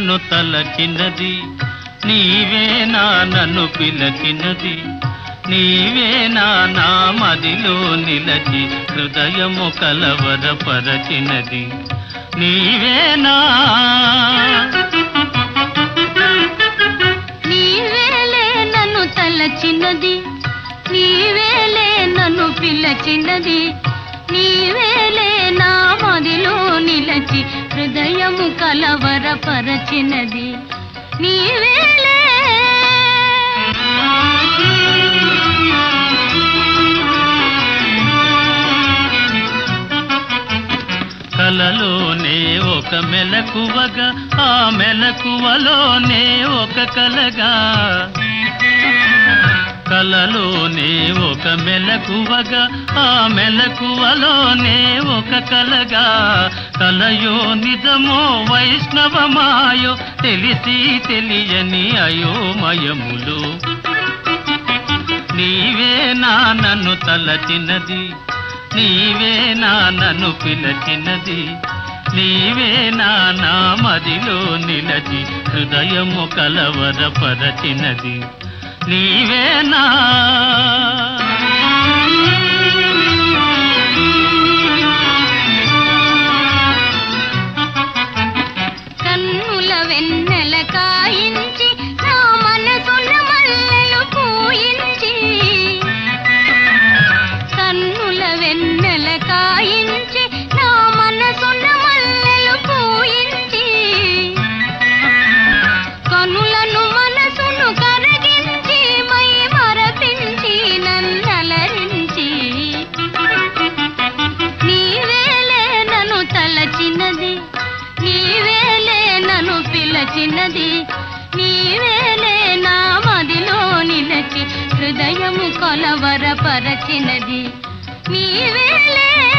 నన్ను తలచినది, నీవేనా నన్ను పిలచినది, నీవేనా నా మదిలో నిలచి హృదయము కలవరపరచినది, నీవేనా. నీవేలే నన్ను తలచినది, నీవేలే నన్ను పిలచినది, నీవేలే నా మదిలో నిలచి హృదయము కలవరపరచినది, నీవేలే. కలలోనే ఒక మెలకువగా, ఆ మెలకువలోనే ఒక కలగా, కలలోనే ఒక మెలకువగా, ఆ మెలకువలోనే ఒక కలగా, కలయో నిజమో వైష్ణవమాయో తెలిసి తెలియని అయోమయములు, నీవేనా నన్ను తలచినది, నీవేనా నన్ను పిలచినది, నీవేనా నా మదిలో నిలచి హృదయము కలవరపరచినది, నీవేనా. కన్నుల వెన్నెల కాయించి నా మనసున మల్లెలు పూయించి, కన్నుల వెన్నెల కాయించి నా మనసున మల్లెలు పూయించి, కనులను మనసును కరగించి మై మరపించి నన్నలరించి, నీవేలే నన్ను తలచినది, నీవేలే నన్ను పిలచినది, నీవేలే నా మదిలో నిలచి హృదయము కొలవరపరచినది, నీవేలే.